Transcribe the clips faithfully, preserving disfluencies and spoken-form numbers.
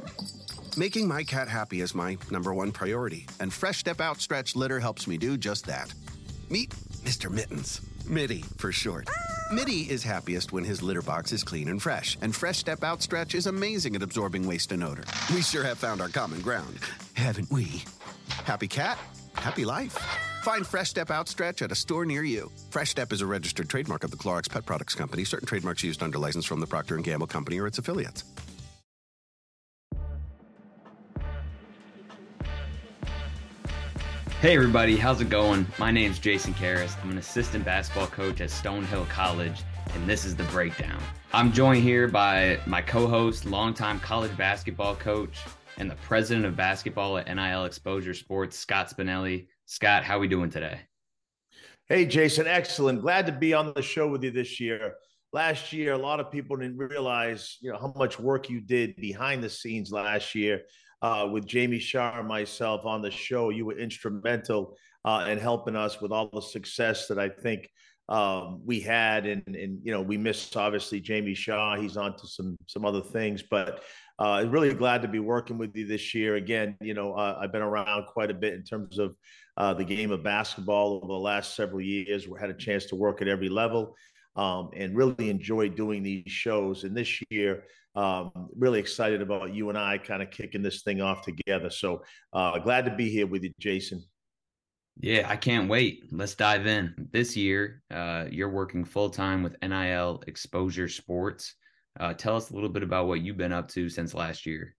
Making my cat happy is my number one priority, and Fresh Step Outstretch litter helps me do just that. Meet Mister Mittens. Mitty, for short. Mitty is happiest when his litter box is clean and fresh, and Fresh Step Outstretch is amazing at absorbing waste and odor. We sure have found our common ground, haven't we? Happy cat, happy life. Find Fresh Step Outstretch at a store near you. Fresh Step is a registered trademark of the Clorox Pet Products Company. Certain trademarks used under license from the Procter and Gamble Company or its affiliates. Hey everybody, how's it going? My name's Jason Karras. I'm an assistant basketball coach at Stonehill College, and this is The Breakdown. I'm joined here by my co-host, longtime college basketball coach, and the president of basketball at N I L Exposure Sports, Scott Spinelli. Scott, how are we doing today? Hey, Jason, excellent. Glad to be on the show with you this year. Last year, a lot of people didn't realize, you know, how much work you did behind the scenes last year. Uh, with Jamie Shah and myself on the show, you were instrumental uh, in helping us with all the success that I think um, we had. And, and, you know, we missed, obviously, Jamie Shah. He's on to some, some other things. But uh, really glad to be working with you this year. Again, you know, uh, I've been around quite a bit in terms of uh, the game of basketball over the last several years. We had a chance to work at every level. Um, and really enjoyed doing these shows. And this year, um, really excited about you and I kind of kicking this thing off together. So uh, glad to be here with you, Jason. Yeah, I can't wait. Let's dive in. This year, uh, you're working full-time with N I L Exposure Sports. Uh, tell us a little bit about what you've been up to since last year.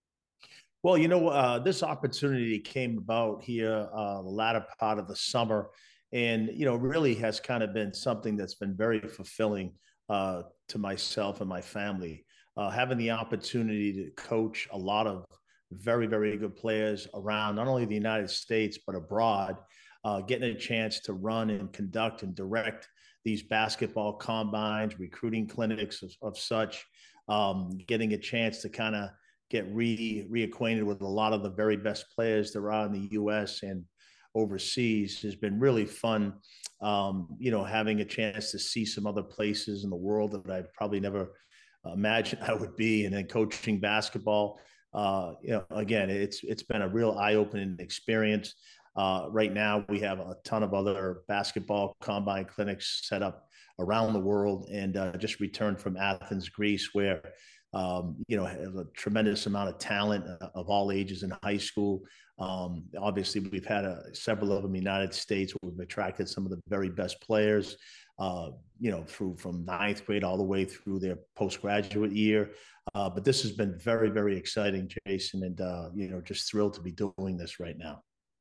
Well, you know, uh, this opportunity came about here uh, the latter part of the summer. And, you know, really has kind of been something that's been very fulfilling uh, to myself and my family. Uh, having the opportunity to coach a lot of very, very good players around not only the United States, but abroad, uh, getting a chance to run and conduct and direct these basketball combines, recruiting clinics of, of such, um, getting a chance to kind of get re reacquainted with a lot of the very best players that are out in the U S and overseas has been really fun. Um, you know, having a chance to see some other places in the world that I probably never imagined I would be, and then coaching basketball. Uh, you know, again, it's it's been a real eye-opening experience. Uh, right now, we have a ton of other basketball combine clinics set up around the world, and uh, just returned from Athens, Greece, where um, you know, have a tremendous amount of talent of all ages in high school. Um, obviously, we've had a, several of them in the United States where we've attracted some of the very best players, uh, you know, through from ninth grade all the way through their postgraduate year. Uh, but this has been very, very exciting, Jason, and, uh, you know, just thrilled to be doing this right now.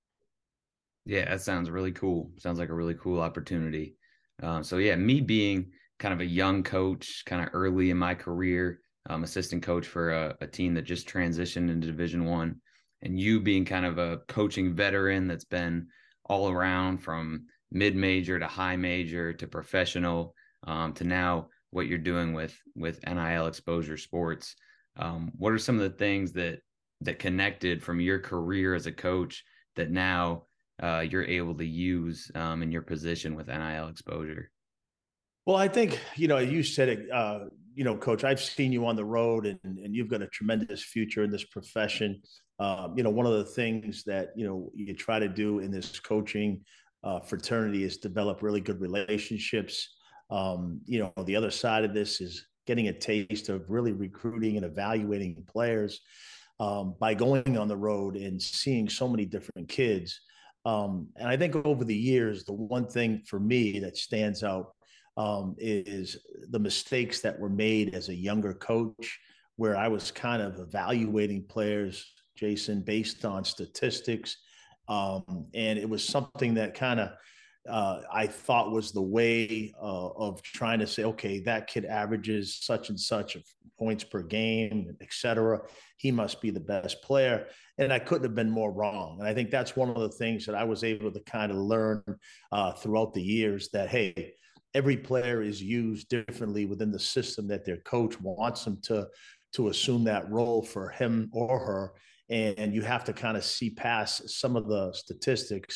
Yeah, that sounds really cool. Sounds like a really cool opportunity. Uh, so, yeah, me being kind of a young coach, kind of early in my career, um, assistant coach for a, a team that just transitioned into Division One, and you being kind of a coaching veteran that's been all around from mid-major to high major to professional um, to now what you're doing with with N I L Exposure Sports. Um, what are some of the things that that connected from your career as a coach that now uh, you're able to use um, in your position with N I L Exposure? Well, I think, you know, you said it, uh, you know, Coach, I've seen you on the road, and, and you've got a tremendous future in this profession. Um, you know, one of the things that, you know, you try to do in this coaching uh, fraternity is develop really good relationships. Um, you know, the other side of this is getting a taste of really recruiting and evaluating players um, by going on the road and seeing so many different kids. Um, and I think over the years, the one thing for me that stands out um, is the mistakes that were made as a younger coach, where I was kind of evaluating players, Jason, based on statistics. Um, and it was something that kind of uh, I thought was the way uh, of trying to say, okay, that kid averages such and such of points per game, et cetera. He must be the best player. And I couldn't have been more wrong. And I think that's one of the things that I was able to kind of learn uh, throughout the years, that, hey, every player is used differently within the system that their coach wants them to, to assume that role for him or her. And you have to kind of see past some of the statistics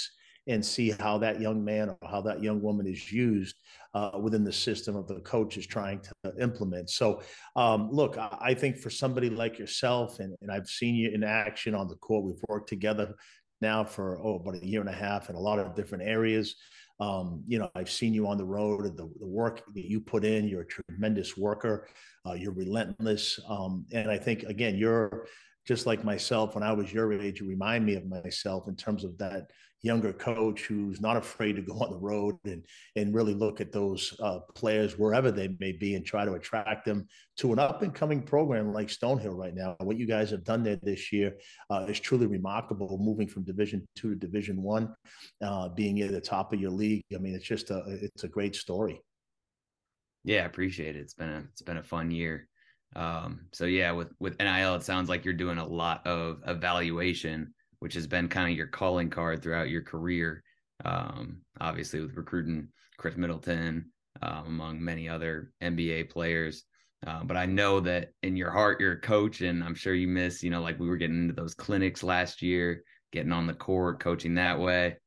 and see how that young man or how that young woman is used uh, within the system of the coach is trying to implement. So, um, look, I, I think for somebody like yourself, and, and I've seen you in action on the court, we've worked together now for oh, about a year and a half in a lot of different areas. Um, you know, I've seen you on the road and the, the work that you put in. You're a tremendous worker. Uh, you're relentless. Um, and I think, again, you're just like myself. When I was your age, you remind me of myself in terms of that younger coach who's not afraid to go on the road and and really look at those uh, players wherever they may be and try to attract them to an up and coming program like Stonehill right now. What you guys have done there this year uh, is truly remarkable. Moving from Division Two to Division One, uh, being at the top of your league. I mean, it's just a it's a great story. Yeah, I appreciate it. It's been a it's been a fun year. Um, so yeah, with with N I L, it sounds like you're doing a lot of evaluation, which has been kind of your calling card throughout your career. Um, obviously with recruiting Chris Middleton, um, among many other N B A players. Uh, but I know that in your heart, you're a coach, and I'm sure you miss, you know, like we were getting into those clinics last year, getting on the court, coaching that way.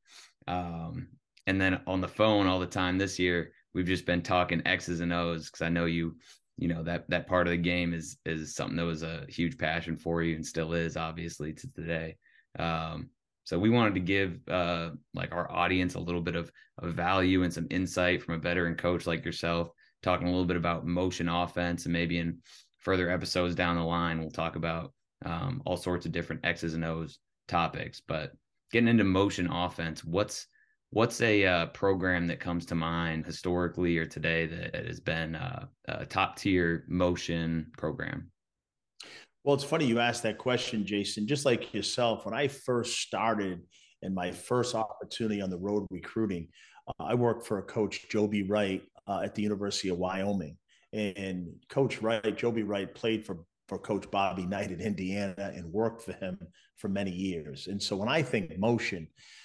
Um, and then on the phone all the time this year, we've just been talking X's and O's because I know you, you know, that that part of the game is is something that was a huge passion for you and still is, obviously, to today. Um, so we wanted to give uh, like our audience a little bit of, of value and some insight from a veteran coach like yourself, talking a little bit about motion offense, and maybe in further episodes down the line, we'll talk about um, all sorts of different X's and O's topics. But getting into motion offense, what's what's a uh, program that comes to mind historically or today that has been uh, a top tier motion program? Well, it's funny you asked that question, Jason. Just like yourself, when I first started in my first opportunity on the road recruiting, uh, I worked for a coach, Joby Wright, uh, at the University of Wyoming. And Coach Wright, Joby Wright, played for for Coach Bobby Knight in Indiana and worked for him for many years. And so when I think motion,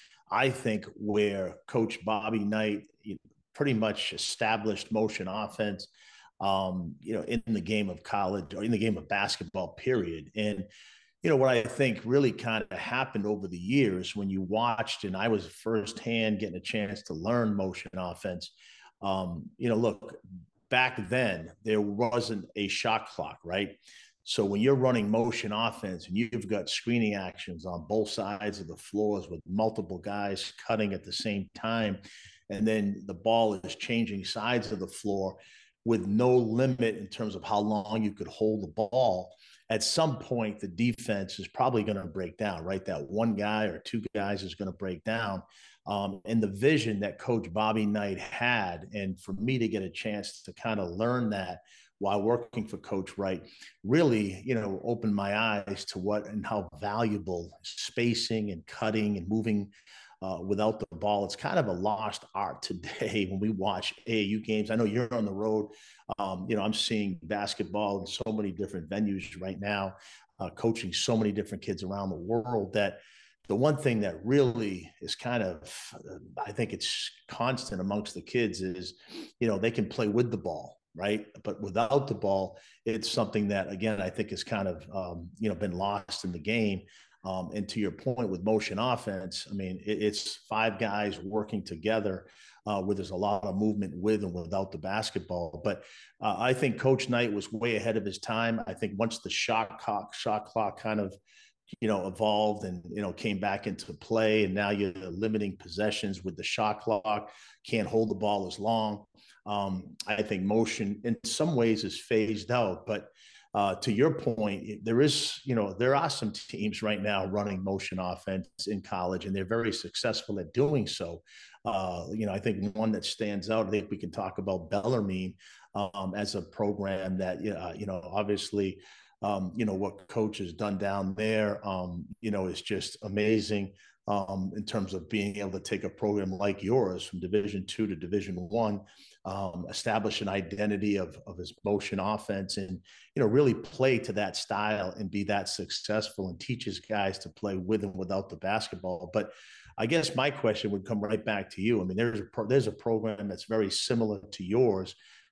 I think where Coach Bobby Knight pretty much established motion offense, um, you know, in the game of college or in the game of basketball, period. And, you know, what I think really kind of happened over the years when you watched, and I was firsthand getting a chance to learn motion offense. Um, you know, look, back then there wasn't a shot clock, right? So when you're running motion offense and you've got screening actions on both sides of the floors with multiple guys cutting at the same time, and then the ball is changing sides of the floor with no limit in terms of how long you could hold the ball, at some point the defense is probably going to break down, right? That one guy or two guys is going to break down. Um, and the vision that Coach Bobby Knight had, and for me to get a chance to kind of learn that while working for Coach Wright, really, you know, opened my eyes to what and how valuable spacing and cutting and moving uh, without the ball. It's kind of a lost art today when we watch A A U games. I know you're on the road. Um, you know, I'm seeing basketball in so many different venues right now, uh, coaching so many different kids around the world, that the one thing that really is kind of, I think it's constant amongst the kids is, you know, they can play with the ball, right? But without the ball, it's something that, again, I think has kind of, um, you know, been lost in the game. Um, and to your point with motion offense, I mean, it, it's five guys working together uh, where there's a lot of movement with and without the basketball. But uh, I think Coach Knight was way ahead of his time. I think once the shot clock, shot clock kind of, you know, evolved and, you know, came back into play, and now you're limiting possessions with the shot clock, can't hold the ball as long. Um, I think motion in some ways is phased out, but uh, to your point, there is, you know, there are some teams right now running motion offense in college, and they're very successful at doing so. Uh, you know, I think one that stands out, I think we can talk about Bellarmine um, as a program that, uh, you know, obviously, um, you know, what coach has done down there, um, you know, is just amazing um, in terms of being able to take a program like yours from Division Two to Division One, um, establish an identity of, of his motion offense, and, you know, really play to that style and be that successful, and teach his guys to play with and without the basketball. But I guess my question would come right back to you. I mean, there's a pro- there's a program that's very similar to yours,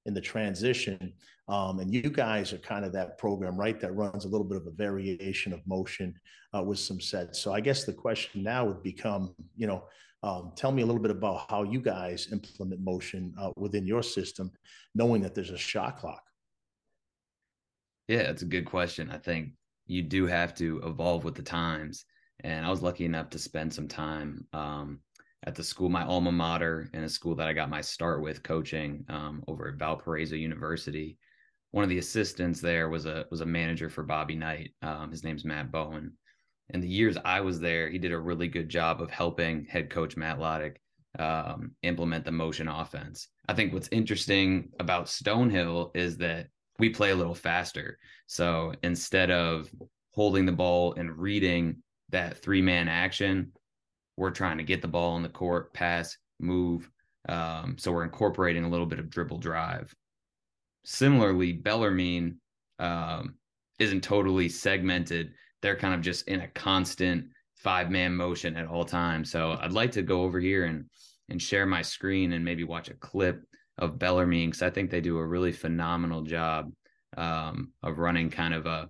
in the transition. Um, and you guys are kind of that program, right, that runs a little bit of a variation of motion uh, with some sets. So I guess the question now would become, you know, um, tell me a little bit about how you guys implement motion uh, within your system, knowing that there's a shot clock. Yeah, it's a good question. I think you do have to evolve with the times. And I was lucky enough to spend some time um, at the school, my alma mater, in a school that I got my start with coaching um, over at Valparaiso University. One of the assistants there was a was a manager for Bobby Knight. Um, his name's Matt Bowen. And the years I was there, he did a really good job of helping head coach Matt Loddick um, implement the motion offense. I think what's interesting about Stonehill is that we play a little faster. So instead of holding the ball and reading that three-man action, we're trying to get the ball on the court, pass, move. Um, so we're incorporating a little bit of dribble drive. Similarly, Bellarmine um, isn't totally segmented. They're kind of just in a constant five-man motion at all times. So I'd like to go over here and and share my screen and maybe watch a clip of Bellarmine, because I think they do a really phenomenal job um, of running kind of a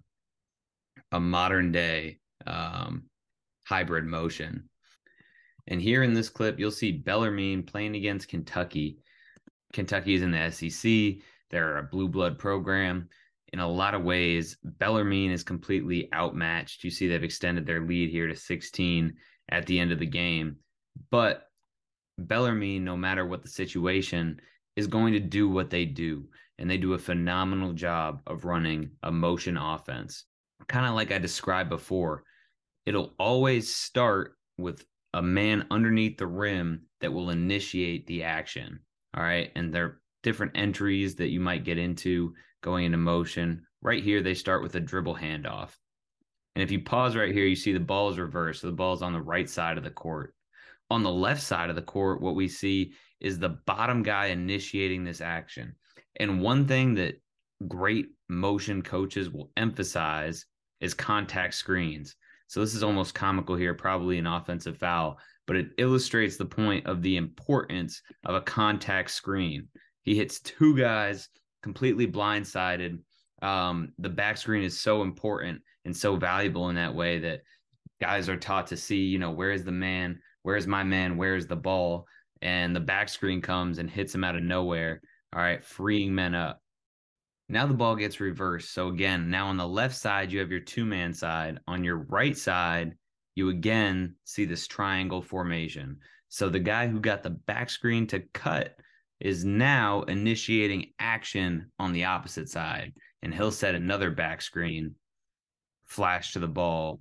a modern day um, hybrid motion. And here in this clip, you'll see Bellarmine playing against Kentucky. Kentucky is in the S E C. They're a blue blood program. In a lot of ways, Bellarmine is completely outmatched. You see they've extended their lead here to sixteen at the end of the game. But Bellarmine, no matter what the situation, is going to do what they do. And they do a phenomenal job of running a motion offense. Kind of like I described before, it'll always start with a man underneath the rim that will initiate the action. All right. And there are different entries that you might get into going into motion. Right here, they start with a dribble handoff. And if you pause right here, you see the ball is reversed. So the ball is on the right side of the court. On the left side of the court, what we see is the bottom guy initiating this action. And one thing that great motion coaches will emphasize is contact screens. So this is almost comical here, probably an offensive foul, but it illustrates the point of the importance of a contact screen. He hits two guys completely blindsided. Um, the back screen is so important and so valuable in that way that guys are taught to see, you know, where is the man? Where's my man? Where's the ball? And the back screen comes and hits him out of nowhere. All right, freeing men up. Now the ball gets reversed. So again, now on the left side, you have your two-man side. On your right side, you again see this triangle formation. So the guy who got the back screen to cut is now initiating action on the opposite side. And he'll set another back screen, flash to the ball.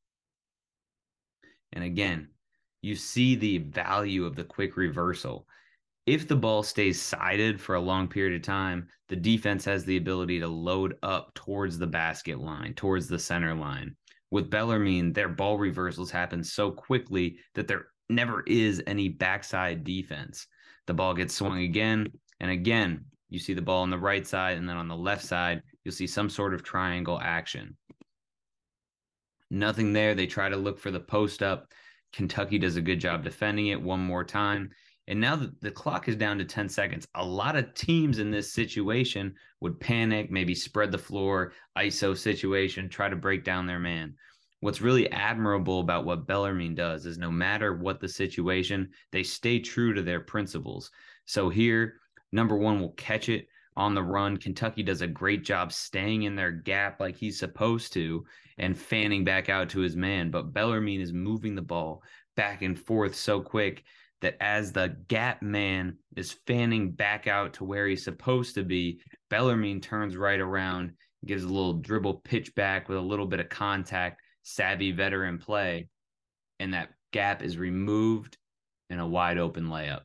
And again, you see the value of the quick reversal. If the ball stays sided for a long period of time, the defense has the ability to load up towards the basket line, towards the center line. With Bellarmine, their ball reversals happen so quickly that there never is any backside defense. The ball gets swung again and again. You see the ball on the right side, and then on the left side, you'll see some sort of triangle action. Nothing there. They try to look for the post up. Kentucky does a good job defending it one more time. And now the, the clock is down to ten seconds. A lot of teams in this situation would panic, maybe spread the floor, I S O situation, try to break down their man. What's really admirable about what Bellarmine does is no matter what the situation, they stay true to their principles. So here, number one will catch it on the run. Kentucky does a great job staying in their gap like he's supposed to and fanning back out to his man. But Bellarmine is moving the ball back and forth so quick that as the gap man is fanning back out to where he's supposed to be, Bellarmine turns right around, gives a little dribble pitch back with a little bit of contact, savvy veteran play, and that gap is removed in a wide open layup.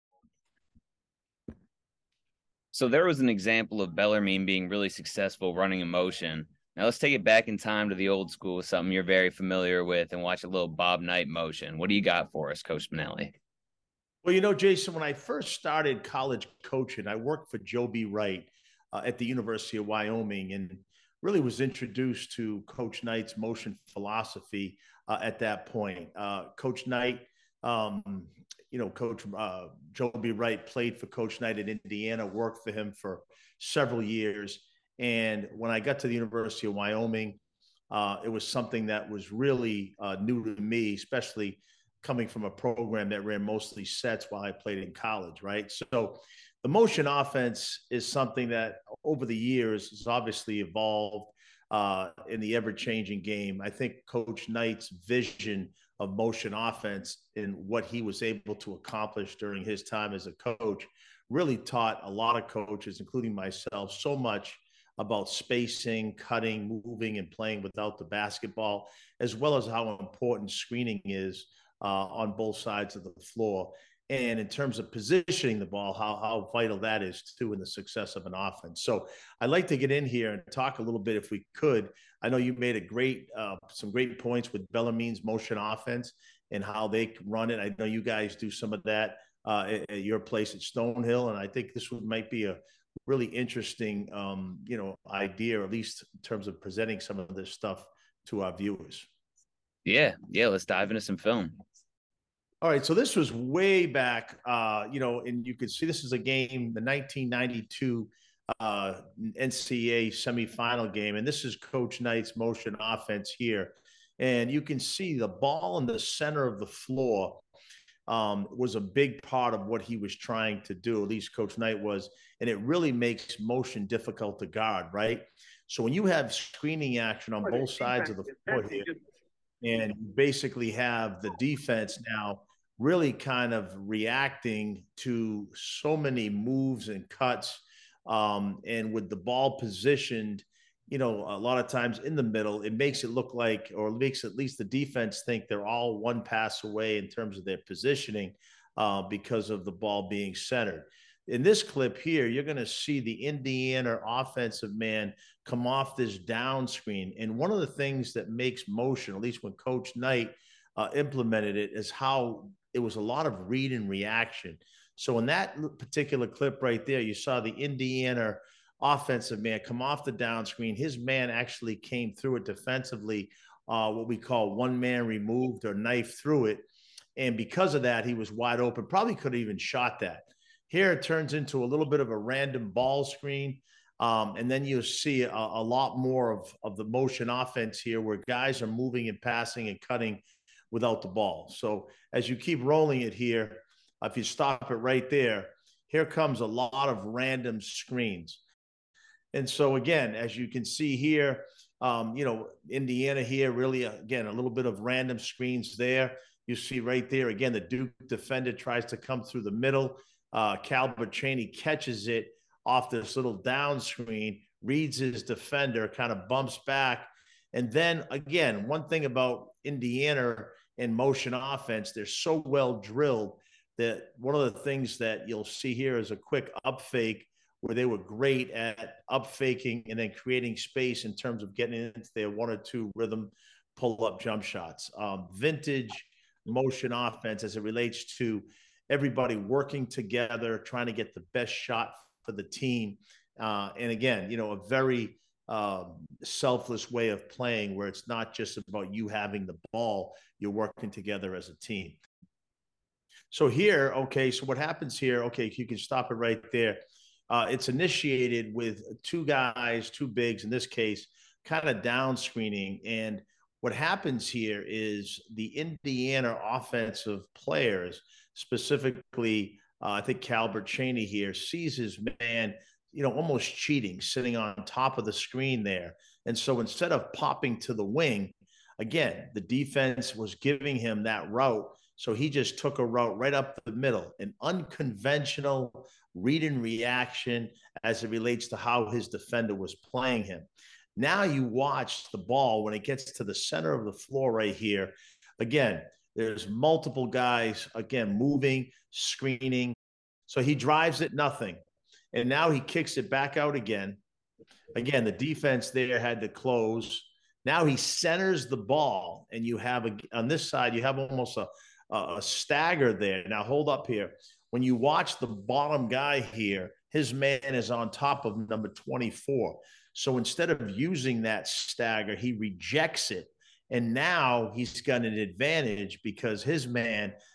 So there was an example of Bellarmine being really successful running in motion. Now let's take it back in time to the old school, something you're very familiar with, and watch a little Bob Knight motion. What do you got for us, Coach Spinelli? Well, you know, Jason, when I first started college coaching, I worked for Joe B. Wright uh, at the University of Wyoming, and really was introduced to Coach Knight's motion philosophy uh, at that point. Uh, Coach Knight Um, you know, Coach uh, Joby Wright played for Coach Knight in Indiana, worked for him for several years. And when I got to the University of Wyoming, uh, it was something that was really uh, new to me, especially coming from a program that ran mostly sets while I played in college, right? So the motion offense is something that over the years has obviously evolved uh, in the ever-changing game. I think Coach Knight's vision of motion offense and what he was able to accomplish during his time as a coach really taught a lot of coaches, including myself, so much about spacing, cutting, moving, and playing without the basketball, as well as how important screening is uh, on both sides of the floor. And in terms of positioning the ball, how, how vital that is too in the success of an offense. So I'd like to get in here and talk a little bit, if we could. I know you made a great, uh, some great points with Bellarmine's motion offense and how they run it. I know you guys do some of that uh, at, at your place at Stonehill, and I think this would, might be a really interesting, um, you know, idea, or at least in terms of presenting some of this stuff to our viewers. Yeah, yeah. Let's dive into some film. All right, so this was way back, uh, you know, and you can see this is a game, the nineteen ninety-two uh, N C A A semifinal game, and this is Coach Knight's motion offense here. And you can see the ball in the center of the floor um, was a big part of what he was trying to do, at least Coach Knight was, and it really makes motion difficult to guard, right? So when you have screening action on both sides of the floor here, and you basically have the defense now really kind of reacting to so many moves and cuts. Um, and with the ball positioned, you know, a lot of times in the middle, it makes it look like, or it makes at least the defense think they're all one pass away in terms of their positioning uh, because of the ball being centered. In this clip here, you're going to see the Indiana offensive man come off this down screen. And one of the things that makes motion, at least when Coach Knight uh, implemented it, is how it was a lot of read and reaction. So in that particular clip right there, you saw the Indiana offensive man come off the down screen. His man actually came through it defensively, uh, what we call one man removed or knife through it. And because of that, he was wide open, probably could have even shot that. Here it turns into a little bit of a random ball screen. Um, and then you'll see a, a lot more of, of the motion offense here where guys are moving and passing and cutting without the ball. So as you keep rolling it here, if you stop it right there, here comes a lot of random screens. And so again, as you can see here, um, you know, Indiana here really, again, a little bit of random screens there. You see right there, again, the Duke defender tries to come through the middle. Uh, Calbert Cheney catches it off this little down screen, reads his defender, kind of bumps back. And then again, one thing about Indiana in motion offense, they're so well drilled that one of the things that you'll see here is a quick up fake where they were great at up faking and then creating space in terms of getting into their one or two rhythm pull-up jump shots. Um, vintage motion offense as it relates to everybody working together, trying to get the best shot for the team. Uh, and again, you know, a very um, selfless way of playing where it's not just about you having the ball, you're working together as a team. So here, okay, so what happens here, okay, you can stop it right there. Uh, it's initiated with two guys, two bigs in this case, kind of down screening. And what happens here is the Indiana offensive players, specifically, uh, I think Calbert Cheney here, sees his man, you know, almost cheating, sitting on top of the screen there. And so instead of popping to the wing, again, the defense was giving him that route. So he just took a route right up the middle, an unconventional read and reaction as it relates to how his defender was playing him. Now you watch the ball when it gets to the center of the floor right here. Again, there's multiple guys, again, moving, screening. So he drives it, nothing. And now he kicks it back out again. Again, the defense there had to close. Now he centers the ball, and you have, a, on this side, you have almost a, a stagger there. Now hold up here. When you watch the bottom guy here, his man is on top of number twenty-four. So instead of using that stagger, he rejects it. And now he's got an advantage because his man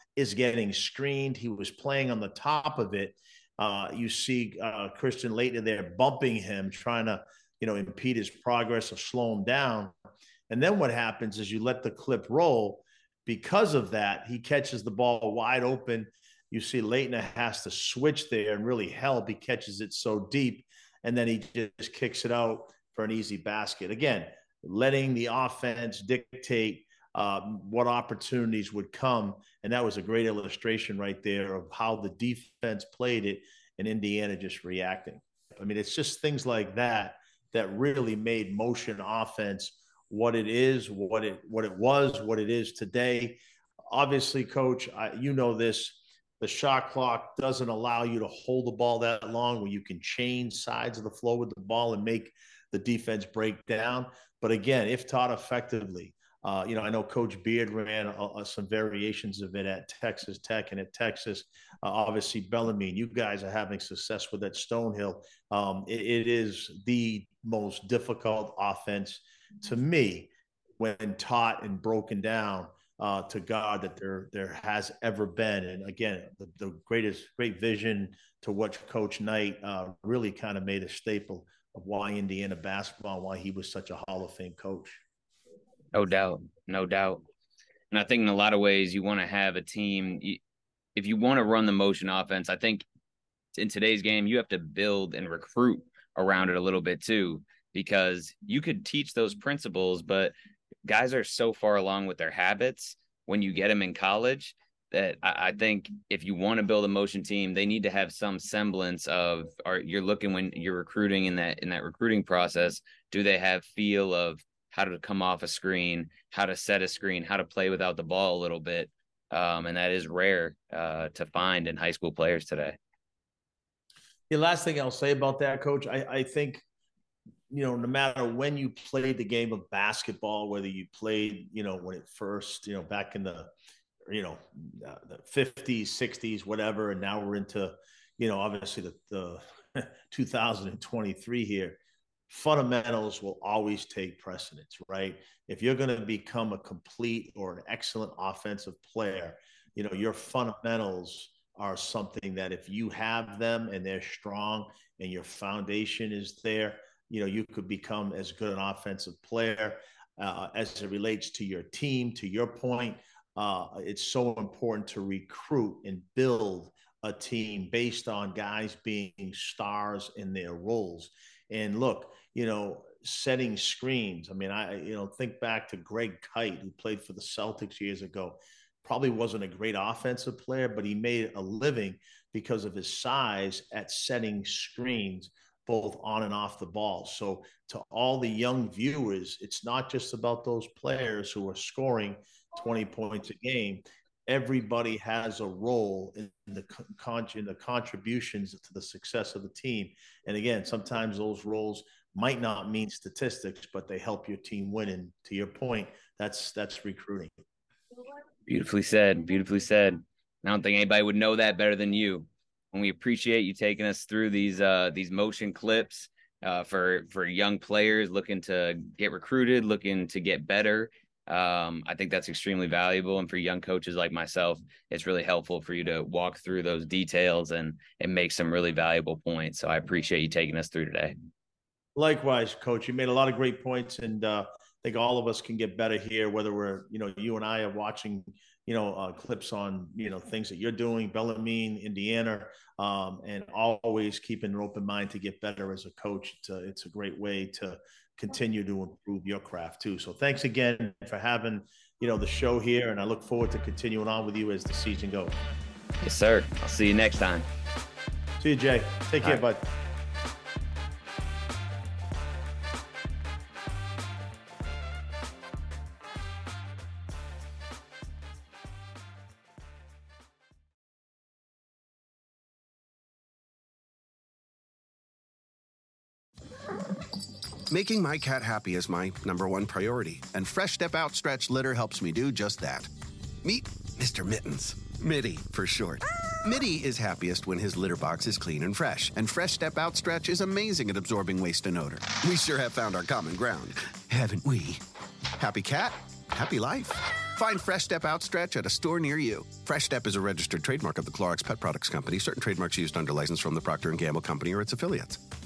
is getting screened. He was playing on the top of it. Uh, you see uh, Christian Laettner there bumping him, trying to, you know, impede his progress or slow him down. And then what happens is you let the clip roll. Because of that, he catches the ball wide open. You see Laettner has to switch there and really help. He catches it so deep, and then he just kicks it out for an easy basket. Again, letting the offense dictate um, what opportunities would come. And that was a great illustration right there of how the defense played it and Indiana just reacting. I mean, it's just things like that that really made motion offense what it is, what it what it was, what it is today. Obviously, Coach, I, you know this, the shot clock doesn't allow you to hold the ball that long where you can change sides of the floor with the ball and make the defense break down. But again, if taught effectively, uh, you know, I know Coach Beard ran uh, some variations of it at Texas Tech and at Texas. Uh, obviously, Bellarmine, you guys are having success with that Stonehill. Um, it, it is the most difficult offense to me when taught and broken down uh, to God that there there has ever been. And again, the, the greatest great vision to what Coach Knight uh, really kind of made a staple of why Indiana basketball and why he was such a Hall of Fame coach. No doubt, no doubt. And I think in a lot of ways you want to have a team. If you want to run the motion offense, I think in today's game you have to build and recruit around it a little bit too, because you could teach those principles, but guys are so far along with their habits when you get them in college that I, I think if you want to build a motion team, they need to have some semblance of, or you're looking when you're recruiting in that, in that recruiting process, do they have feel of how to come off a screen, how to set a screen, how to play without the ball a little bit. Um, and that is rare uh, to find in high school players today. The last thing I'll say about that, Coach, I, I think, you know, no matter when you played the game of basketball, whether you played, you know, when it first, you know, back in the, you know, uh, the fifties, sixties, whatever, and now we're into, you know, obviously the, the two thousand twenty-three here, fundamentals will always take precedence, right? If you're going to become a complete or an excellent offensive player, you know, your fundamentals are something that if you have them and they're strong and your foundation is there, you know, you could become as good an offensive player uh, as it relates to your team. To your point, uh, it's so important to recruit and build a team based on guys being stars in their roles. And look, you know, setting screens. I mean, I, you know, think back to Greg Kite, who played for the Celtics years ago. Probably wasn't a great offensive player, but he made a living because of his size at setting screens, both on and off the ball. So to all the young viewers, it's not just about those players who are scoring twenty points a game. Everybody has a role in the con- in the contributions to the success of the team. And again, sometimes those roles might not mean statistics, but they help your team win. And to your point, that's that's recruiting. Beautifully said. Beautifully said. I don't think anybody would know that better than you. And we appreciate you taking us through these uh, these motion clips uh, for for young players looking to get recruited, looking to get better. Um, I think that's extremely valuable. And for young coaches like myself, it's really helpful for you to walk through those details and and make some really valuable points. So I appreciate you taking us through today. Likewise, Coach. You made a lot of great points, and uh, I think all of us can get better here, whether we're, you know, you and I are watching, you know, uh, clips on, you know, things that you're doing, Bellarmine, Indiana, um, and always keeping an open mind to get better as a coach. It's a, it's a great way to continue to improve your craft too. So thanks again for having, you know, the show here, and I look forward to continuing on with you as the season goes. Yes, sir. I'll see you next time. See you, Jay. Take care, bud. Making my cat happy is my number one priority, and Fresh Step Out Stretch Litter helps me do just that. Meet Mister Mittens. Mitty, for short. Mitty is happiest when his litter box is clean and fresh, and Fresh Step Out Stretch is amazing at absorbing waste and odor. We sure have found our common ground, haven't we? Happy cat, happy life. Find Fresh Step Outstretch at a store near you. Fresh Step is a registered trademark of the Clorox Pet Products Company. Certain trademarks used under license from the Procter and Gamble Company or its affiliates.